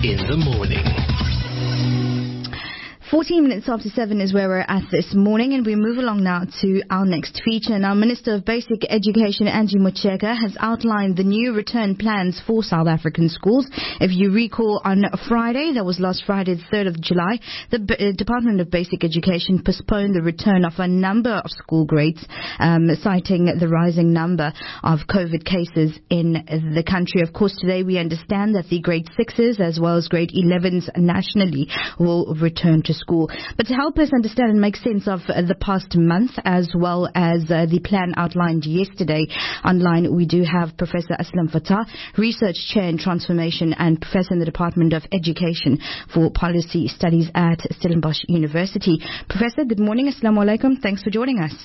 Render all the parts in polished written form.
in the morning. 14 minutes after 7 is where we're at this morning, and we move along now to our next feature. Now, Minister of Basic Education Angie Motshekga has outlined the new return plans for South African schools. If you recall, on Friday, that was last Friday, the 3rd of July, the Department of Basic Education postponed the return of a number of school grades, citing the rising number of COVID cases in the country. Of course, today we understand that the grade 6s as well as grade 11s nationally will return to school. But to help us understand and make sense of the past month as well as the plan outlined yesterday, online we do have Professor Aslam Fatah, Research Chair in Transformation and Professor in the Department of Education for Policy Studies at Stellenbosch University. Professor, good morning. Assalamu alaikum. Thanks for joining us.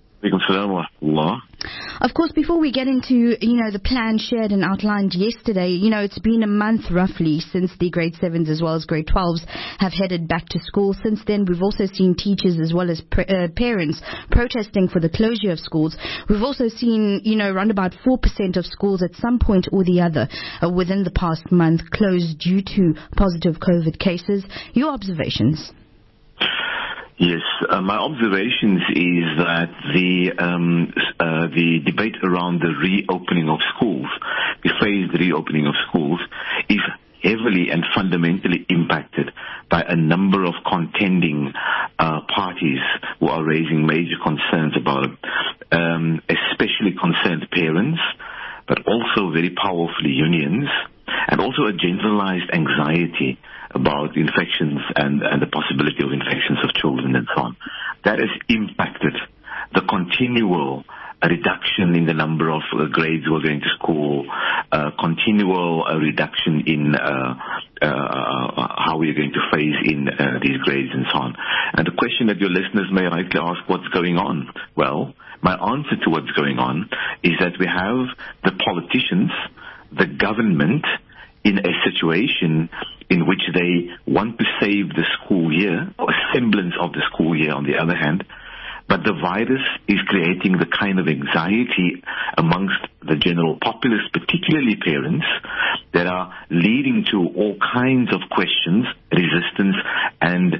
Of course, before we get into, the plan shared and outlined yesterday, it's been a month roughly since the grade 7s as well as grade 12s have headed back to school. Since then, we've also seen teachers as well as parents protesting for the closure of schools. We've also seen, around about 4% of schools at some point or the other within the past month closed due to positive COVID cases. Your observations? Yes, my observations is that the debate around the reopening of schools, the phased reopening of schools, is heavily and fundamentally impacted by a number of contending parties who are raising major concerns about it, especially concerned parents, but also very powerfully unions, and also a generalized anxiety about infections and the possibility of infections of children and so on. That has impacted the continual reduction in the number of grades who are going to school, continual reduction in how we are going to phase in these grades and so on. And the question that your listeners may rightly ask, what's going on? Well, my answer to what's going on is that we have the politicians, the government, in a situation in which they want to save the school year, or a semblance of the school year on the other hand, but the virus is creating the kind of anxiety amongst the general populace, particularly parents, that are leading to all kinds of questions, resistance, and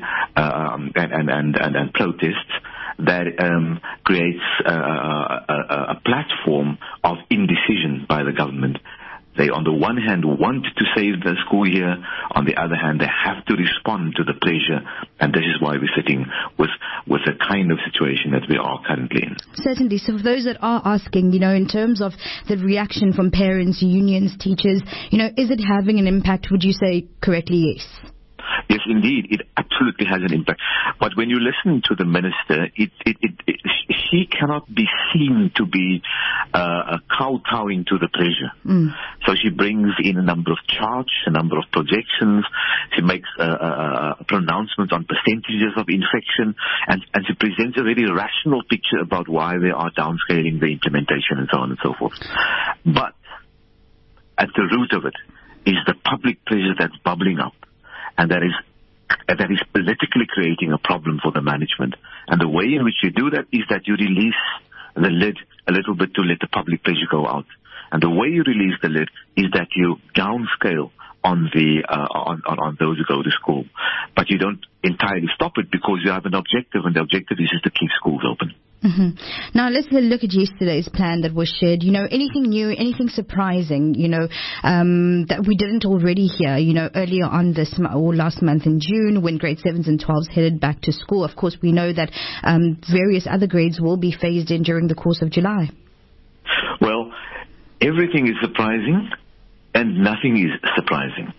protests that creates a platform of indecision by the government. They, on the one hand, want to save the school year. On the other hand, they have to respond to the pressure. And this is why we're sitting with the kind of situation that we are currently in. Certainly. So for those that are asking, in terms of the reaction from parents, unions, teachers, is it having an impact? Would you say correctly, yes? Yes, indeed, it absolutely has an impact. But when you listen to the minister, she cannot be seen to be kowtowing to the pressure. So she brings in a number of charts, a number of projections. She makes pronouncements on percentages of infection, and she presents a very rational picture about why they are downscaling the implementation and so on and so forth. But at the root of it is the public pressure that's bubbling up. And that is politically creating a problem for the management. And the way in which you do that is that you release the lid a little bit to let the public pressure go out. And the way you release the lid is that you downscale on those who go to school. But you don't entirely stop it because you have an objective, and the objective is just to keep schools open. Now, let's look at yesterday's plan that was shared. Anything new, anything surprising, that we didn't already hear, earlier on or last month in June when grade 7s and 12s headed back to school. Of course, we know that various other grades will be phased in during the course of July. Well, everything is surprising and nothing is surprising.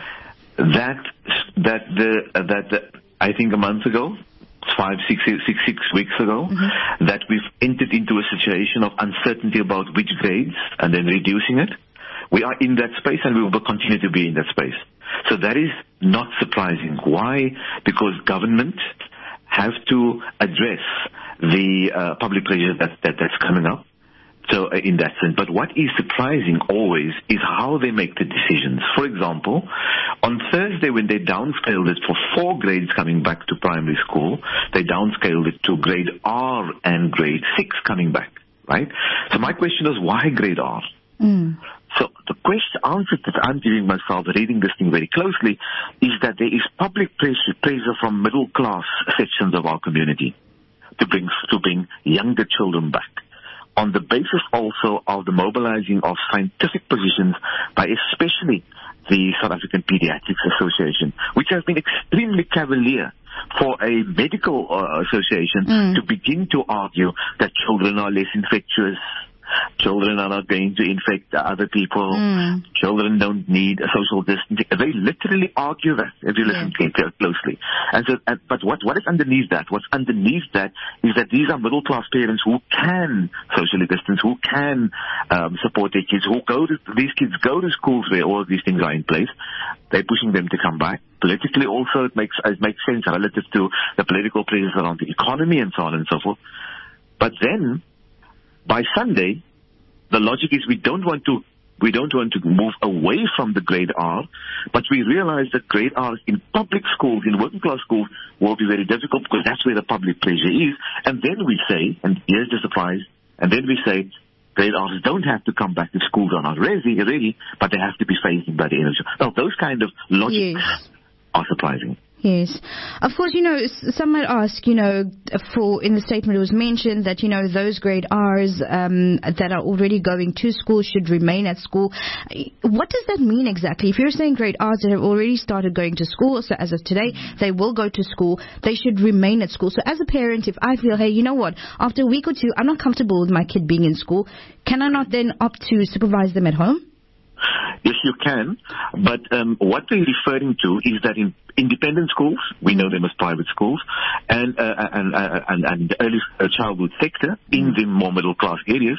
I think a month ago, 6 weeks ago, that we've entered into a situation of uncertainty about which grades and then reducing it. We are in that space and we will continue to be in that space. So that is not surprising. Why? Because government have to address the public pressure that's coming up. So in that sense, but what is surprising always is how they make the decisions. For example, on Thursday when they downscaled it for 4 grades coming back to primary school, they downscaled it to grade R and grade 6 coming back, right? So my question is, why grade R? So the question, answer that I'm giving myself, reading this thing very closely, is that there is public pressure from middle class sections of our community to bring younger children back, on the basis also of the mobilizing of scientific positions by especially the South African Pediatrics Association, which has been extremely cavalier for a medical association to begin to argue that children are less infectious, children are not going to infect other people, children don't need a social distancing. They literally argue that, if you listen closely. And so, but what is underneath that? What's underneath that is that these are middle class parents who can socially distance, who can support their kids, these kids go to schools where all of these things are in place. They're pushing them to come back. Politically also it makes sense relative to the political pressures around the economy and so on and so forth. But then, by Sunday, the logic is we don't want to move away from the grade R, but we realize that grade R in public schools, in working class schools, will be very difficult because that's where the public pressure is. And then we say, and here's the surprise, and then we say, grade R's don't have to come back to schools are not ready, but they have to be phased in by the end of the year. Now, those kind of logics are surprising. Yes. Of course, some might ask, in the statement it was mentioned that, those grade R's that are already going to school should remain at school. What does that mean exactly? If you're saying grade R's that have already started going to school, so as of today, they will go to school, they should remain at school. So as a parent, if I feel, hey, you know what, after a week or two, I'm not comfortable with my kid being in school, can I not then opt to supervise them at home? Yes, you can, but what we're referring to is that in independent schools, we know them as private schools, and the early childhood sector in the more middle class areas,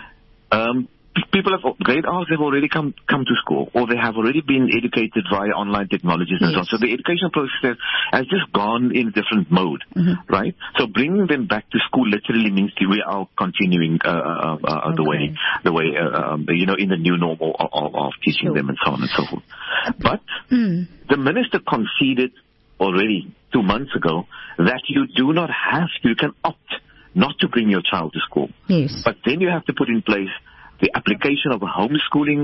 people have grade R's have already come to school, or they have already been educated via online technologies and so on. So the education process has just gone in a different mode, right? So bringing them back to school literally means we are continuing the way in the new normal of teaching them and so on and so forth. But the minister conceded already 2 months ago that you can opt not to bring your child to school. Yes. But then you have to put in place the application of a homeschooling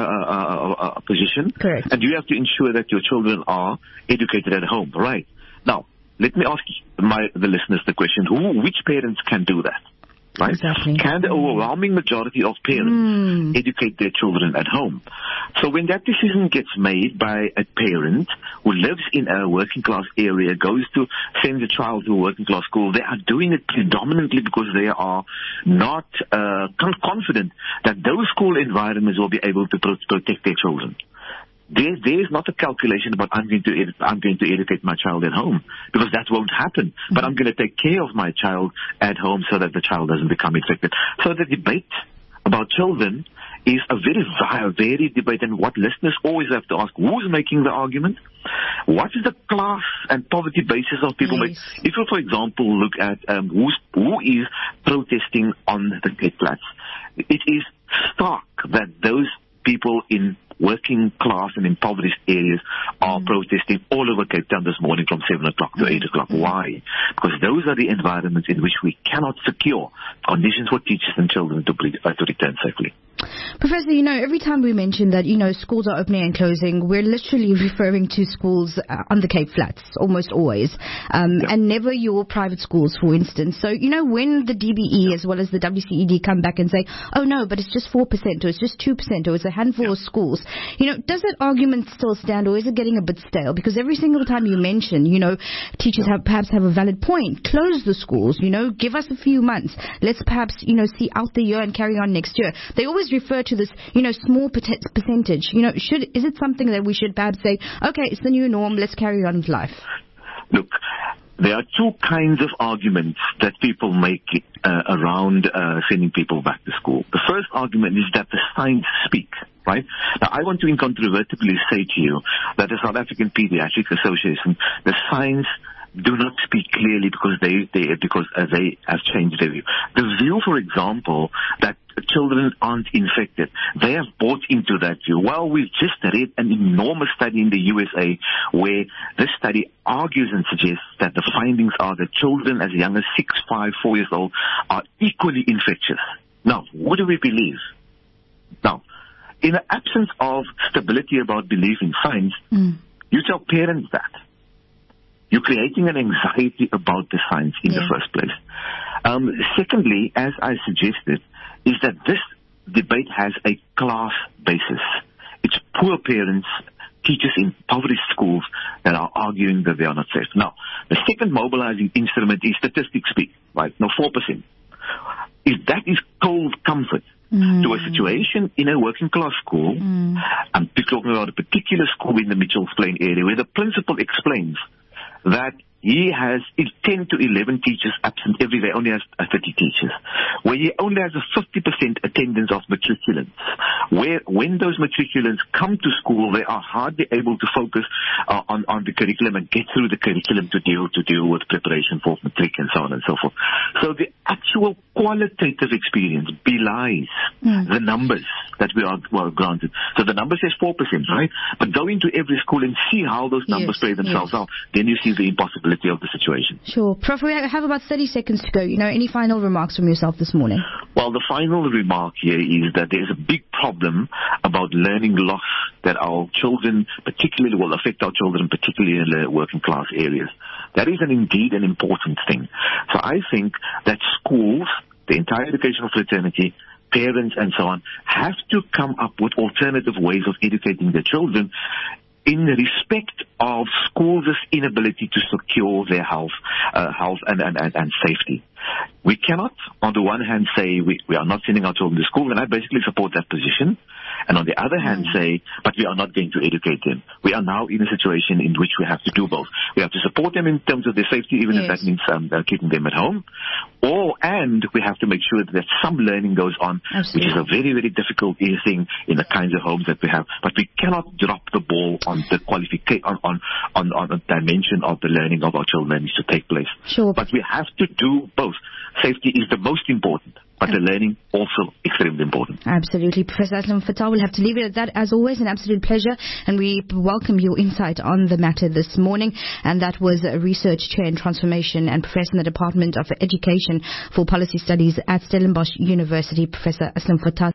position. Correct. And you have to ensure that your children are educated at home. Right. Now, let me ask the listeners the question, which parents can do that? Right? Exactly. Can the overwhelming majority of parents educate their children at home? So when that decision gets made by a parent who lives in a working class area, goes to send a child to a working class school, they are doing it predominantly because they are not confident that those school environments will be able to protect their children. There is not a calculation about I'm going to educate my child at home, because that won't happen. But I'm going to take care of my child at home so that the child doesn't become infected. So the debate about children is a very varied debate, and what listeners always have to ask, who's making the argument? What is the class and poverty basis of people? If you, for example, look at who is protesting on the Cape Flats, it is stark that those people in working class and impoverished areas are protesting all over Cape Town this morning from 7 o'clock to 8 o'clock. Why? Because those are the environments in which we cannot secure conditions for teachers and children to return safely. Professor, every time we mention that, schools are opening and closing, we're literally referring to schools on the Cape Flats, almost always, and never your private schools, for instance. So, when the DBE as well as the WCED come back and say, oh no, but it's just 4%, or it's just 2%, or it's a handful of schools, does that argument still stand, or is it getting a bit stale? Because every single time you mention, teachers perhaps have a valid point, close the schools, give us a few months, let's perhaps, see out the year and carry on next year. They always refer to this, small percentage. Is it something that we should perhaps say, okay, it's the new norm, let's carry on with life? Look, there are two kinds of arguments that people make around sending people back to school. The first argument is that the science speak, right? Now, I want to incontrovertibly say to you that the South African Pediatrics Association, the science do not speak clearly because they have changed their view. The view, for example, that children aren't infected, they have bought into that view. Well, we've just read an enormous study in the USA where this study argues and suggests that the findings are that children as young as 6, 5, 4 years old are equally infectious. Now, what do we believe? Now, in the absence of stability about belief in science, you tell parents that. You're creating an anxiety about the science in the first place. Secondly, as I suggested, is that this debate has a class basis. It's poor parents, teachers in impoverished schools that are arguing that they are not safe. Now, the second mobilizing instrument is statistics speak, right? Now, 4%. If that is cold comfort to a situation in a working class school, I'm talking about a particular school in the Mitchells Plain area where the principal explains that he has 10 to 11 teachers absent every day, only has 30 teachers, where he only has a 50% attendance of matriculants, where when those matriculants come to school, they are hardly able to focus on the curriculum and get through the curriculum to deal with preparation for matric and so on and so forth. So the actual qualitative experience belies the numbers that we are granted. So the number says 4%, right? But go into every school and see how those numbers play themselves out. Then you see the impossibility of the situation. Sure. Prof, we have about 30 seconds to go. Any final remarks from yourself this morning? Well, the final remark here is that there is a big problem about learning loss that our children particularly will affect our children, particularly in the working class areas. That is indeed an important thing. So I think that schools, the entire educational fraternity, parents and so on, have to come up with alternative ways of educating their children in respect of schools' inability to secure their health and safety. We cannot, on the one hand, say we are not sending our children to school, and I basically support that position, and on the other hand say, but we are not going to educate them. We are now in a situation in which we have to do both. We have to support them in terms of their safety, even if that means keeping them at home, and we have to make sure that some learning goes on, which is a very, very difficult thing in the kinds of homes that we have. But we cannot drop the ball on the qualification, on the dimension of the learning of our children that needs to take place. Sure. But we have to do both. Safety is the most important, but the learning also extremely important. Absolutely. Professor Aslam Fatah, we'll have to leave it at that. As always, an absolute pleasure, and we welcome your insight on the matter this morning. And that was a Research Chair in Transformation and Professor in the Department of Education for Policy Studies at Stellenbosch University, Professor Aslam Fatah.